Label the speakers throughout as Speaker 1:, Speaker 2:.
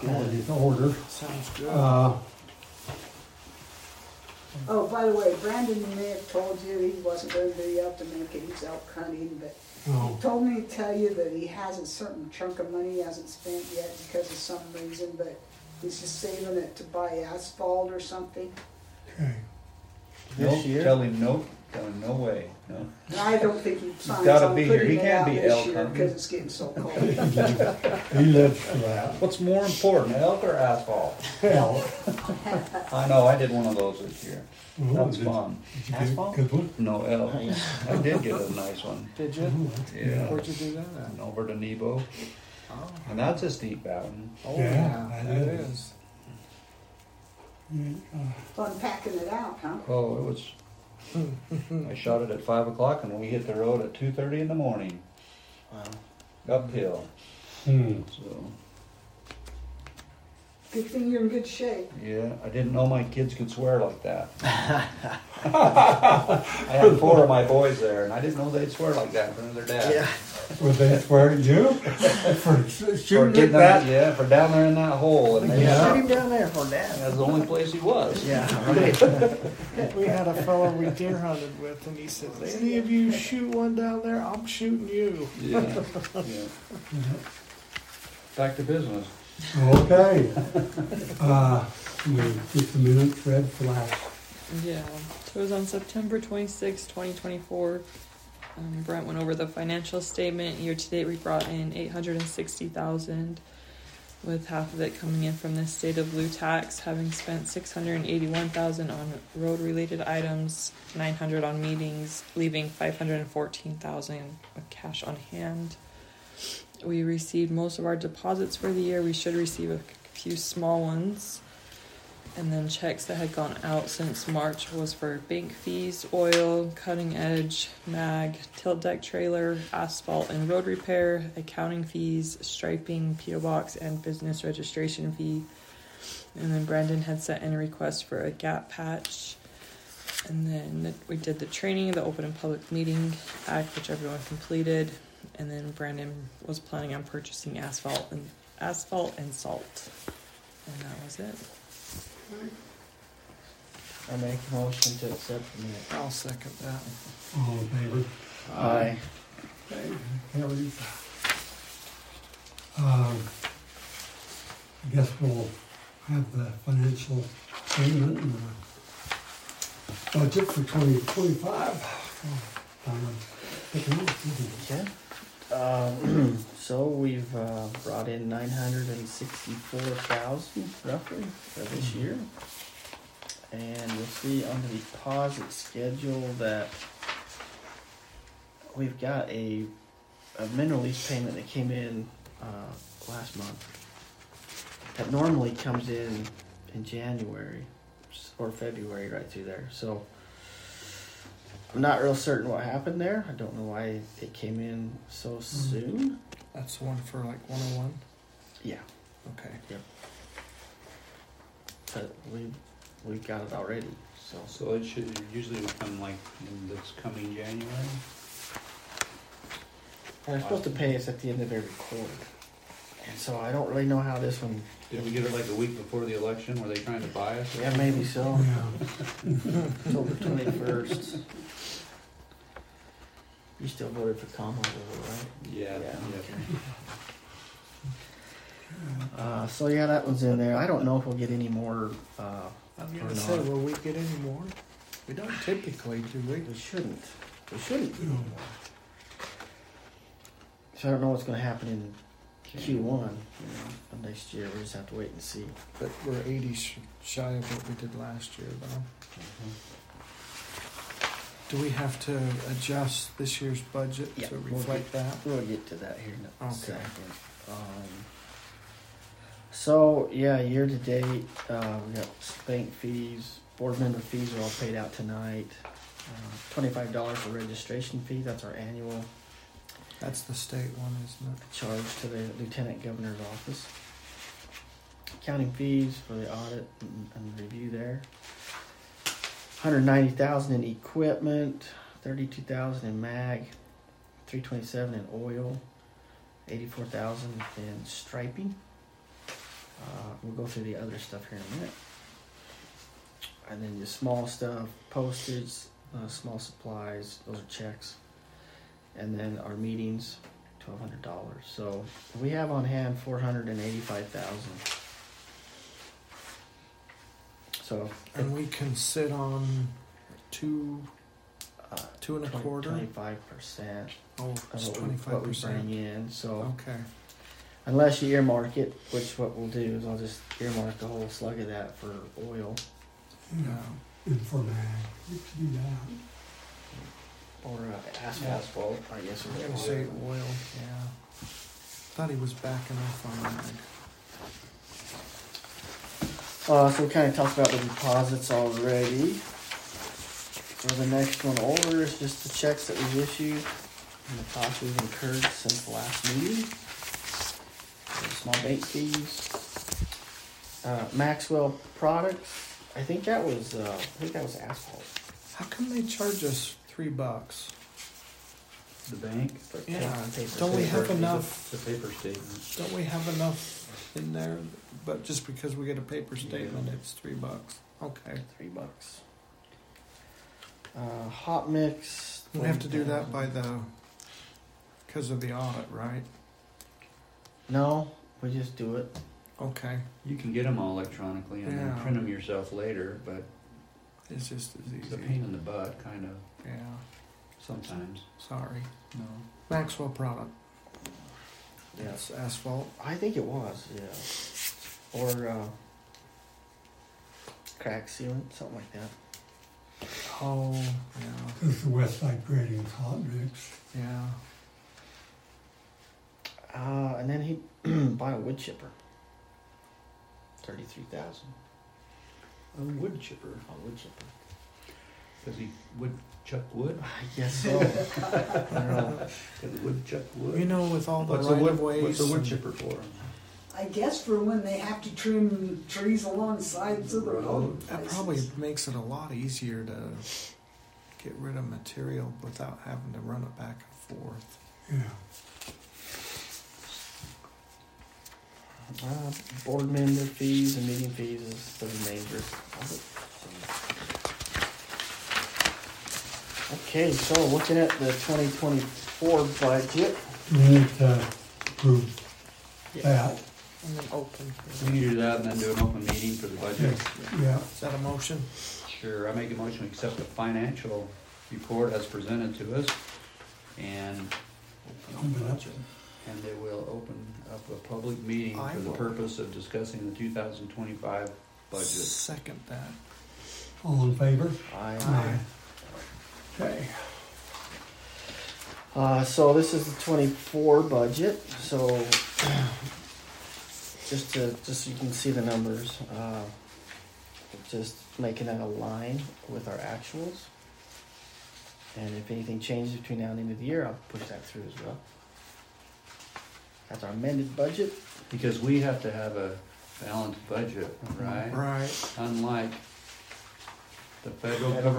Speaker 1: quality order.
Speaker 2: Sounds good.
Speaker 3: Oh, by the way, Brandon may have told you he wasn't going to be able to make it. He's out hunting, but
Speaker 1: Oh,
Speaker 3: he told me to tell you that he has a certain chunk of money he hasn't spent yet because of some reason, but he's just saving it to buy asphalt or something.
Speaker 1: okay.
Speaker 4: Nope, tell him nope. Tell him no way. No.
Speaker 3: And I don't think he plans
Speaker 4: gotta
Speaker 3: on
Speaker 4: be here.
Speaker 3: putting
Speaker 4: He
Speaker 3: it
Speaker 4: can't
Speaker 3: out
Speaker 4: be
Speaker 3: this
Speaker 4: elk
Speaker 3: year
Speaker 4: hunting.
Speaker 3: because it's getting so cold.
Speaker 1: He lives for that.
Speaker 4: What's more important, elk or asphalt?
Speaker 1: Hell.
Speaker 4: I know, I did one of those this year.
Speaker 1: Oh,
Speaker 4: That was
Speaker 1: did-
Speaker 4: fun.
Speaker 1: Did you
Speaker 2: Asphalt?
Speaker 1: get a good one?
Speaker 4: No elk. I did get a nice one.
Speaker 2: Did you?
Speaker 1: Oh, that's good.
Speaker 4: Yeah.
Speaker 2: Where'd you do that at?
Speaker 4: And over to Nebo.
Speaker 2: Oh,
Speaker 4: And that's a steep mountain.
Speaker 2: oh
Speaker 1: Yeah,
Speaker 2: yeah,
Speaker 1: that
Speaker 2: that
Speaker 1: is.
Speaker 2: is.
Speaker 3: Fun packing it out, huh?
Speaker 4: Oh, it was. I shot it at 5 o'clock and we hit the road at 2:30 in the morning.
Speaker 5: Wow.
Speaker 4: Uphill. So,
Speaker 3: Good thing you're in good shape.
Speaker 4: yeah, I didn't know my kids could swear like that. I had 4 of my boys there and I didn't know they'd swear like that in front of their dad.
Speaker 5: Yeah.
Speaker 1: Would they swear at you for
Speaker 4: For
Speaker 1: shooting at
Speaker 4: getting
Speaker 1: that?
Speaker 4: yeah, for down there in that hole. And
Speaker 1: Yeah.
Speaker 5: Shoot him down there for that.
Speaker 4: that's the only place he was.
Speaker 5: Yeah, right.
Speaker 2: We had a fellow we deer hunted with, and he says, "Any of you shoot one down there, I'm shooting you."
Speaker 4: Yeah. Yeah. Back to business.
Speaker 1: Okay. We get the minutes read for last.
Speaker 6: Yeah, so it was on September 26, 2024. Brent went over the financial statement. Year to date, we brought in $860,000, with half of it coming in from the state of blue tax, having spent $681,000 on road-related items, $900 on meetings, leaving $514,000 with cash on hand. We received most of our deposits for the year. We should receive a few small ones. And then checks that had gone out since March was for bank fees, oil, cutting edge, mag, tilt deck trailer, asphalt and road repair, accounting fees, striping, PO box, and business registration fee. And then Brandon had sent in a request for a gap patch. And then we did the training, the Open and Public Meeting Act, which everyone completed. And then Brandon was planning on purchasing asphalt and salt. And that was it.
Speaker 5: I make a motion to accept the minute.
Speaker 2: I'll second that.
Speaker 1: All in favor?
Speaker 5: Aye.
Speaker 1: Okay, carries. I guess we'll have the financial statement and the budget for 2025.
Speaker 5: Okay. So we've brought in 964,000 roughly for this year, and you'll see on the deposit schedule that we've got a mineral lease payment that came in last month. That normally comes in January or February, right through there. So I'm not real certain what happened there. I don't know why it came in so soon.
Speaker 2: That's one for like 101.
Speaker 5: Yeah,
Speaker 2: Okay.
Speaker 5: but we've got it already. So
Speaker 4: So it should usually come like in this coming January.
Speaker 5: and they're supposed to pay us at the end of every quarter. And so I don't really know how this one.
Speaker 4: Did we get it like a week before the election? Were they trying to buy us?
Speaker 5: Yeah, maybe so.
Speaker 1: Yeah.
Speaker 5: October 21st. You still voted for Kamala, right?
Speaker 4: Yeah.
Speaker 5: So yeah, that one's in there. I don't know if we'll get any more.
Speaker 2: I was
Speaker 5: Or
Speaker 2: gonna say,
Speaker 5: not.
Speaker 2: will we get any more? We don't typically, do we?
Speaker 5: We shouldn't. We shouldn't get any more. So I don't know what's going to happen in Q1 of next year. We just have to wait and see.
Speaker 2: But we're 80 shy of what we did last year, though. Do we have to adjust this year's budget
Speaker 5: Yeah,
Speaker 2: to
Speaker 5: we'll
Speaker 2: reflect that?
Speaker 5: We'll get to that here in a
Speaker 2: Okay.
Speaker 5: second. So yeah, year to date, we got bank fees, board member fees are all paid out tonight. $25 for registration fee. That's our annual
Speaker 2: That's the state one, isn't it?
Speaker 5: charge to the lieutenant governor's office. Accounting fees for the audit and review there. $190,000 in equipment, $32,000 in mag, $327,000 in oil, $84,000 in striping. We'll go through the other stuff here in a minute. And then just small stuff, postage, small supplies, those are checks. And then our meetings, $1,200. So we have on hand $485,000. So
Speaker 2: And we can sit on 2.25.
Speaker 5: 25%
Speaker 2: Oh, it's
Speaker 5: of what we
Speaker 2: 25%.
Speaker 5: bring in. So
Speaker 2: Okay.
Speaker 5: unless you earmark it, which what we'll do is I'll just earmark a whole slug of that for oil
Speaker 1: Yeah, and for mag, we could do that.
Speaker 5: or asphalt. I guess
Speaker 2: I'm
Speaker 5: we're
Speaker 2: gonna say oil. Yeah. Thought he was backing off on that.
Speaker 5: So we kind of talked about the deposits already. So the next one over is just the checks that we've issued and the costs we've incurred since the last meeting. Small bank fees. Maxwell Products. I think that was asphalt.
Speaker 2: How come they charge us $3?
Speaker 4: The bank,
Speaker 5: For
Speaker 2: Yeah.
Speaker 5: paper.
Speaker 2: Don't we have
Speaker 4: paper-
Speaker 2: enough?
Speaker 4: The paper statement.
Speaker 2: Don't we have enough in there? But just because we get a paper statement, it's $3. Okay.
Speaker 5: $3. Hot mix.
Speaker 2: We have to do that because of the audit, right?
Speaker 5: No, we just do it.
Speaker 2: Okay.
Speaker 4: You can get them all electronically and then
Speaker 2: Yeah.
Speaker 4: print them yourself later, but
Speaker 2: It's just as
Speaker 4: it's a
Speaker 2: easy.
Speaker 4: pain in the butt, kind of,
Speaker 2: Yeah.
Speaker 4: sometimes.
Speaker 2: Sorry.
Speaker 4: No.
Speaker 2: Maxwell product.
Speaker 5: Yeah.
Speaker 2: It's asphalt.
Speaker 5: I think it was, yeah. Or crack sealant, something like that.
Speaker 2: Oh, yeah.
Speaker 1: Because the West Side Grading hot mix.
Speaker 2: Yeah.
Speaker 5: And then he bought a wood chipper. $33,000.
Speaker 4: A wood chipper.
Speaker 5: A wood chipper.
Speaker 4: Does he woodchuck wood?
Speaker 5: I guess so. I don't know.
Speaker 4: Does he woodchuck wood?
Speaker 2: You know, with all the
Speaker 4: What's a
Speaker 2: right
Speaker 4: wood,
Speaker 2: of ways.
Speaker 4: what's a wood chipper for?
Speaker 3: I guess for when they have to trim trees along sides of the road.
Speaker 2: That probably makes it a lot easier to get rid of material without having to run it back and forth.
Speaker 1: Yeah.
Speaker 5: Board member fees and meeting fees is the remainder of it. Okay, so looking at the 2024 budget.
Speaker 1: We need to approve that.
Speaker 2: And then open.
Speaker 4: We need to do that and then do an open meeting for the budget.
Speaker 1: Yeah.
Speaker 2: Is that a motion?
Speaker 4: Sure, I make a motion to accept the financial report as presented to us and
Speaker 1: Open up.
Speaker 4: and they will open up a public meeting
Speaker 2: I
Speaker 4: for the
Speaker 2: will.
Speaker 4: purpose of discussing the 2025 budget.
Speaker 2: Second that.
Speaker 1: All in favor?
Speaker 5: Aye.
Speaker 1: Okay.
Speaker 5: So this is the 24 budget. So just so you can see the numbers, just making that align with our actuals. And if anything changes between now and the end of the year, I'll push that through as well. That's our amended budget.
Speaker 4: Because we have to have a balanced budget, right?
Speaker 2: Right.
Speaker 4: Unlike the federal
Speaker 5: Federal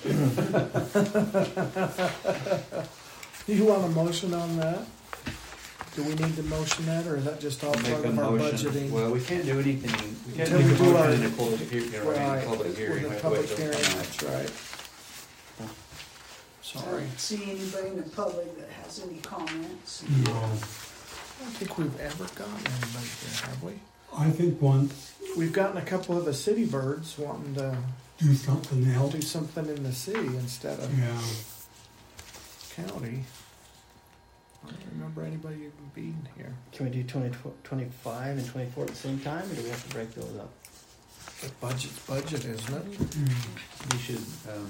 Speaker 4: government.
Speaker 2: You want a motion on that? Do we need to motion that, or is that just all
Speaker 4: Make
Speaker 2: part
Speaker 4: a
Speaker 2: of our
Speaker 4: motion.
Speaker 2: budgeting?
Speaker 4: Well, we can't do anything, we can't
Speaker 2: Until
Speaker 4: make
Speaker 2: we
Speaker 4: a
Speaker 2: do our-
Speaker 4: motion in a closed hearing, in a public hearing.
Speaker 2: With
Speaker 4: We
Speaker 2: the
Speaker 4: have to
Speaker 2: public
Speaker 4: wait till
Speaker 2: hearing,
Speaker 4: tonight.
Speaker 2: that's right.
Speaker 3: I
Speaker 2: Sorry.
Speaker 3: don't see anybody in the public that has any comments.
Speaker 1: No.
Speaker 2: I don't think we've ever gotten anybody here, have we?
Speaker 1: I think once
Speaker 2: We've gotten a couple of the city birds wanting to
Speaker 1: do something else.
Speaker 2: do something in the city instead of
Speaker 1: Yeah.
Speaker 2: county. I don't remember anybody even being here.
Speaker 5: Can we do 25 and 24 at the same time, or do we have to break those up?
Speaker 2: The budget's budget, isn't it?
Speaker 1: Mm.
Speaker 4: We should,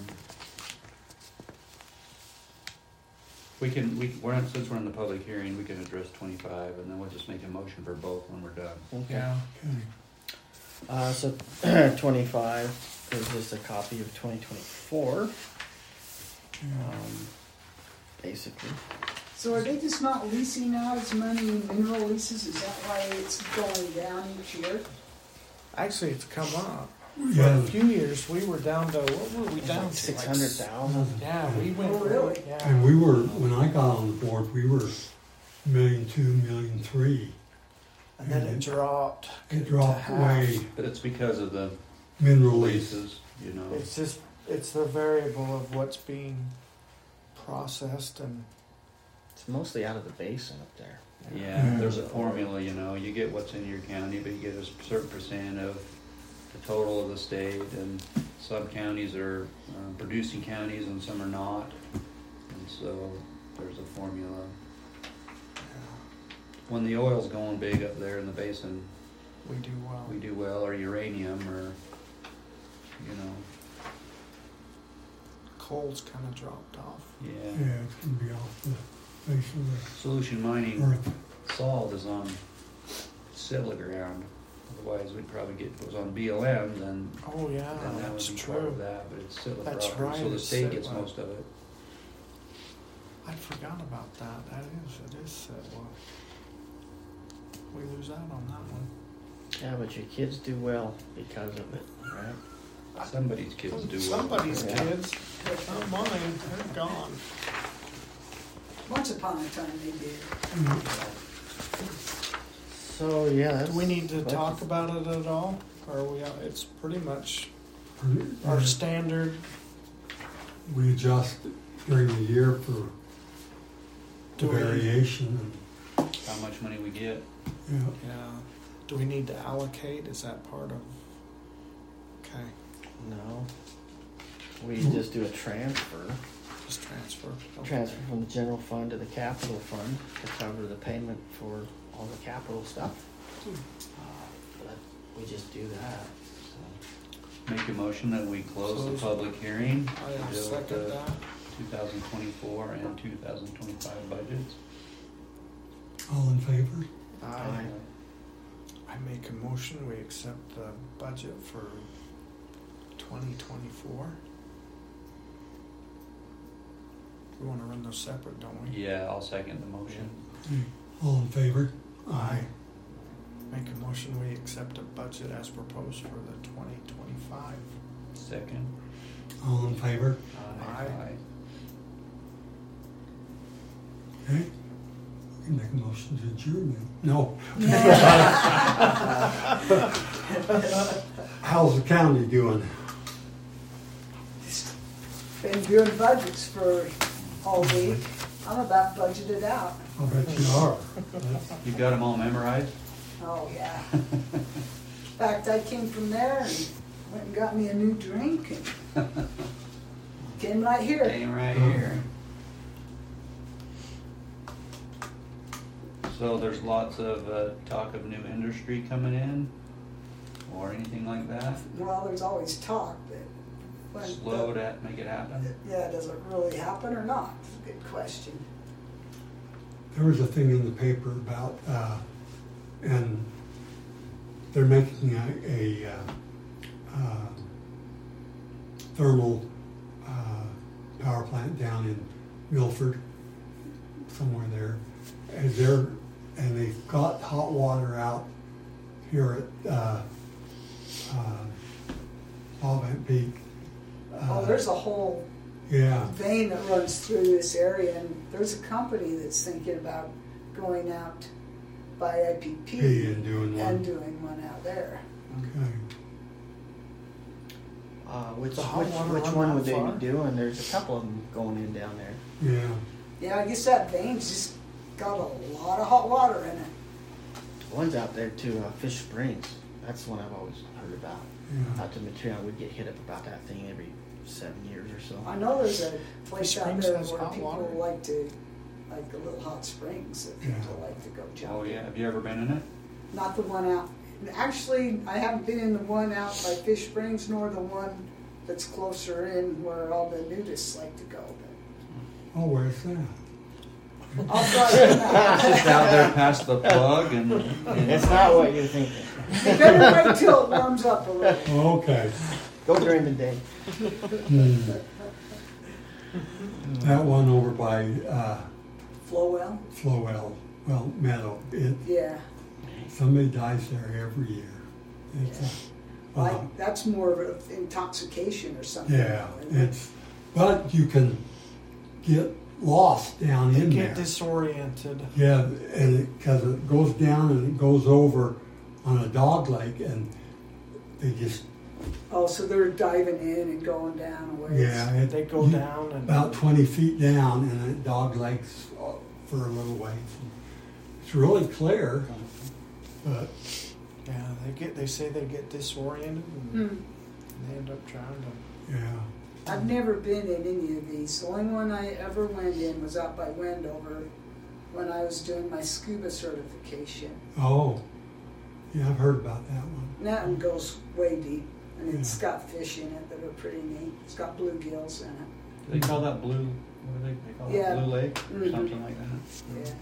Speaker 4: since we're in the public hearing, we can address 25 and then we'll just make a motion for both when we're done.
Speaker 5: Okay.
Speaker 2: Yeah.
Speaker 1: Okay.
Speaker 5: So 25 is just a copy of 2024, basically.
Speaker 3: So are they just not leasing out as many mineral leases? Is that why it's going down each year?
Speaker 2: Actually, it's come up. For
Speaker 1: Yeah.
Speaker 2: a few years, we were down to, what were we down
Speaker 5: Like
Speaker 2: to?
Speaker 5: 600,000.
Speaker 2: Yeah, we went.
Speaker 3: Oh, really?
Speaker 2: Yeah.
Speaker 1: And we were, when I got on the board, we were $1.2 million, $1.3 million.
Speaker 2: And then it
Speaker 1: And
Speaker 2: dropped.
Speaker 1: It
Speaker 2: to
Speaker 1: dropped
Speaker 2: half.
Speaker 1: way
Speaker 4: But it's because of the
Speaker 1: mineral leases.
Speaker 4: releases, you know.
Speaker 2: It's the variable of what's being processed and
Speaker 5: It's mostly out of the basin up there.
Speaker 4: Yeah, there's a formula, you know, you get what's in your county, but you get a certain percent of the total of the state, and some counties are producing counties and some are not, and so there's a formula. When the oil's going big up there in the basin,
Speaker 2: we do well.
Speaker 4: we do well, or uranium, or, you know,
Speaker 2: Coal's kind of dropped off.
Speaker 4: yeah.
Speaker 1: Yeah, it's gonna be off the face of
Speaker 4: Solution
Speaker 1: the
Speaker 4: mining
Speaker 1: earth.
Speaker 4: salt is on civil ground, otherwise we'd probably get, if it was on BLM, then
Speaker 2: Oh yeah,
Speaker 4: then that
Speaker 2: that's
Speaker 4: would be part
Speaker 2: true.
Speaker 4: of that, but it's civil
Speaker 2: That's
Speaker 4: property, so
Speaker 2: right,
Speaker 4: the
Speaker 2: it's
Speaker 4: state gets
Speaker 2: civil.
Speaker 4: most of it.
Speaker 2: I forgot about that. It is civil. We lose out on that one.
Speaker 5: Yeah, but your kids do well because of it, right?
Speaker 4: Somebody's kids do well.
Speaker 2: Somebody's
Speaker 5: Yeah.
Speaker 2: kids, not mine. They're gone.
Speaker 3: Once upon a time they did.
Speaker 5: So yeah, that's,
Speaker 2: Do we need to
Speaker 5: budget.
Speaker 2: talk about it at all, or we? It's pretty much
Speaker 1: Our-
Speaker 2: our standard.
Speaker 1: We adjust during the year for the
Speaker 2: Do we-
Speaker 1: variation
Speaker 4: How much money we get.
Speaker 1: and, yeah.
Speaker 2: Yeah. Do we need to allocate? Is that part of? Okay,
Speaker 5: No. We just do a transfer.
Speaker 2: just transfer. Okay.
Speaker 5: Transfer from the general fund to the capital fund to cover the payment for all the capital stuff. But we just do that. So.
Speaker 4: Make a motion that we close the
Speaker 2: Close.
Speaker 4: public hearing
Speaker 2: I
Speaker 4: to deal with
Speaker 2: second
Speaker 4: the
Speaker 2: that.
Speaker 4: 2024 and 2025 budgets.
Speaker 1: All in favor?
Speaker 2: I make a motion. We accept the budget for 2024. We want to run those separate, don't we?
Speaker 4: Yeah, I'll second the motion.
Speaker 1: All in favor?
Speaker 2: Aye. Make a motion. We accept a budget as proposed for the 2025.
Speaker 4: Second.
Speaker 1: All in favor?
Speaker 2: Aye.
Speaker 1: Okay. We can make a motion to adjourn then. No. How's the county doing?
Speaker 3: Been doing budgets for all week. I'm about budgeted out.
Speaker 1: I bet you are.
Speaker 4: You got them all memorized?
Speaker 3: Oh, yeah. In fact, I came from there and went and got me a new drink and came right here.
Speaker 4: Came right here. So there's lots of talk of new industry coming in, or anything like that?
Speaker 3: Well, there's always talk, but when
Speaker 4: Slow to make it happen?
Speaker 3: yeah, does it really happen or not? It's a good question.
Speaker 1: There was a thing in the paper about, and they're making a thermal power plant down in Milford, somewhere there. And they've got hot water out here at Bobbant Peak.
Speaker 3: Oh, there's a whole
Speaker 1: Yeah,
Speaker 3: vein that runs through this area, and there's a company that's thinking about going out by IPP
Speaker 1: P and doing
Speaker 3: and
Speaker 1: one.
Speaker 3: doing one out there.
Speaker 1: Okay.
Speaker 5: Which
Speaker 2: The hot water run
Speaker 5: one
Speaker 2: that
Speaker 5: would they
Speaker 2: far?
Speaker 5: be doing? There's a couple of them going in down there.
Speaker 1: Yeah.
Speaker 3: Yeah, I guess that vein's just got a lot of hot water in it.
Speaker 5: One's out there to Fish Springs. That's the one I've always heard about.
Speaker 1: Yeah.
Speaker 5: Out to Material, we'd get hit up about that thing every 7 years or so.
Speaker 3: I know there's a place out
Speaker 2: Springs
Speaker 3: there
Speaker 2: has
Speaker 3: where
Speaker 2: hot
Speaker 3: people
Speaker 2: water?
Speaker 3: like to, like the little hot springs that
Speaker 1: Yeah.
Speaker 3: people like to go jump
Speaker 4: Oh
Speaker 3: in.
Speaker 4: yeah, have you ever been in it?
Speaker 3: Not the one out. Actually, I haven't been in the one out by Fish Springs, nor the one that's closer in where all the nudists like to go.
Speaker 1: Oh, where's that?
Speaker 3: But I'll try it out.
Speaker 4: Just out there past the plug and
Speaker 5: It's not what you're thinking.
Speaker 3: You better wait till it warms up a little.
Speaker 1: Okay.
Speaker 5: Go during the day.
Speaker 1: Hmm. That one over by
Speaker 3: Flowell?
Speaker 1: Flowell, well, Meadow,
Speaker 3: Yeah.
Speaker 1: somebody dies there every year. It's
Speaker 3: Like, that's more of an intoxication or something.
Speaker 1: yeah, it's, but you can get lost down
Speaker 2: They
Speaker 1: in
Speaker 2: get
Speaker 1: there.
Speaker 2: disoriented.
Speaker 1: Yeah, and because it goes down and it goes over on a dog leg, and they just
Speaker 3: Oh, so they're diving in and going down a ways.
Speaker 1: yeah,
Speaker 2: They go down and
Speaker 1: about 20 feet down, and it dog legs for a little ways. It's really clear, but
Speaker 2: yeah, they say they get disoriented and
Speaker 3: Hmm.
Speaker 2: they end up drowning.
Speaker 1: yeah.
Speaker 3: I've never been in any of these. The only one I ever went in was out by Wendover when I was doing my scuba certification.
Speaker 1: Oh, yeah, I've heard about that one.
Speaker 3: And that one goes way deep, and it's
Speaker 1: Yeah.
Speaker 3: got fish in it that are pretty neat. It's got bluegills in it.
Speaker 4: Do they call that blue, what do they call
Speaker 3: Yeah.
Speaker 4: that, Blue Lake or
Speaker 3: Mhm.
Speaker 4: something like that?
Speaker 3: Yeah.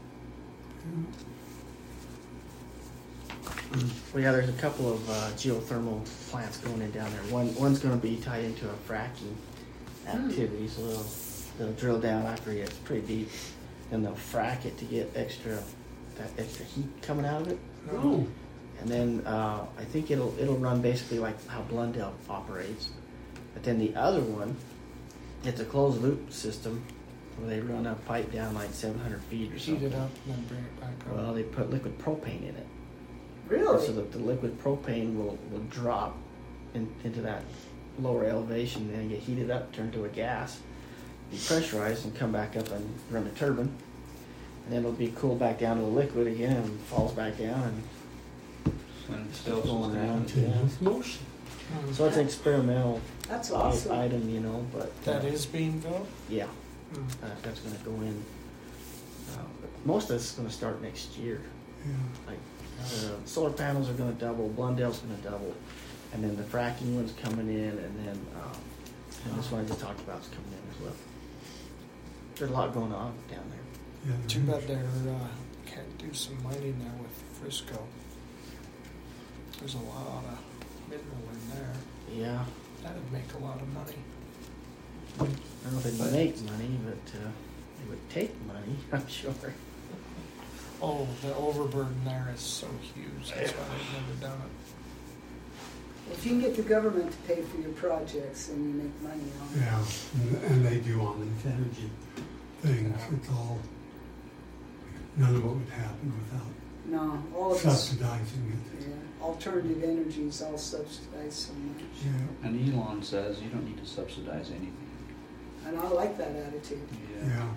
Speaker 5: Well, yeah, there's a couple of geothermal plants going in down there. One's going to be tied into a fracking activity, so they'll drill down after it gets pretty deep, and they'll frack it to get that extra heat coming out of it.
Speaker 1: Oh,
Speaker 5: And then I think it'll run basically like how Blundell operates. But then the other one, it's a closed loop system where they run a pipe down like 700 feet or
Speaker 2: Heat
Speaker 5: something.
Speaker 2: it up and then bring it back up.
Speaker 5: Well, they put liquid propane in it.
Speaker 3: Really?
Speaker 5: So that the liquid propane will drop into that lower elevation, then get heated up, turn to a gas, be pressurized, and come back up and run a turbine. And then it'll be cooled back down to the liquid again and falls back down. And
Speaker 4: When it's still
Speaker 5: Going around.
Speaker 1: continuous motion.
Speaker 2: Hmm.
Speaker 5: so it's an experimental
Speaker 3: That's awesome.
Speaker 5: item, you know, but
Speaker 2: That is being built?
Speaker 5: yeah,
Speaker 2: Hmm.
Speaker 5: that's going to go in. Most of this is going to start next year.
Speaker 1: Yeah.
Speaker 5: Like solar panels are going to double, Blundell's going to double, and then the fracking one's coming in, and this one I just talked about is coming in as well. There's a lot going on down there.
Speaker 1: Yeah.
Speaker 2: Too bad they can't do some mining there with Frisco. There's a lot of mineral in there.
Speaker 5: Yeah,
Speaker 2: That'd make a lot of money.
Speaker 5: I don't know if they'd make money, but it would take money, I'm sure.
Speaker 2: Oh, the overburden there is so huge. That's why they've never done it.
Speaker 3: If you can get the government to pay for your projects, then you make money on it.
Speaker 1: Yeah, and they do on these energy things. It's all, none of it would happen without
Speaker 3: No, all of this,
Speaker 1: subsidizing it.
Speaker 3: yeah, alternative energy is all subsidized so much.
Speaker 1: Yeah,
Speaker 4: And Elon says you don't need to subsidize anything.
Speaker 3: And I like that attitude.
Speaker 1: yeah.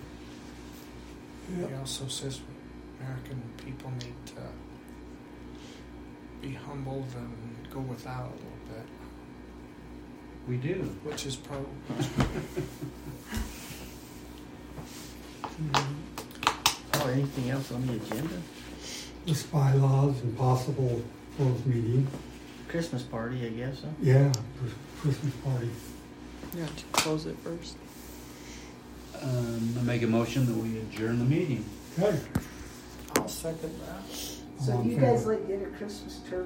Speaker 2: He
Speaker 1: Yeah,
Speaker 2: also says American people need to be humbled and go without a little bit,
Speaker 4: We do.
Speaker 2: which is pro.
Speaker 5: Oh, anything else on the agenda?
Speaker 1: the bylaws and possible closed meeting.
Speaker 5: Christmas party, I guess, huh?
Speaker 1: Yeah, Christmas party.
Speaker 6: You have to close it first.
Speaker 4: I make a motion that we adjourn the meeting.
Speaker 1: Okay.
Speaker 2: I'll second that.
Speaker 3: So
Speaker 1: All in
Speaker 3: you guys
Speaker 1: favor?
Speaker 3: like get a Christmas turkey?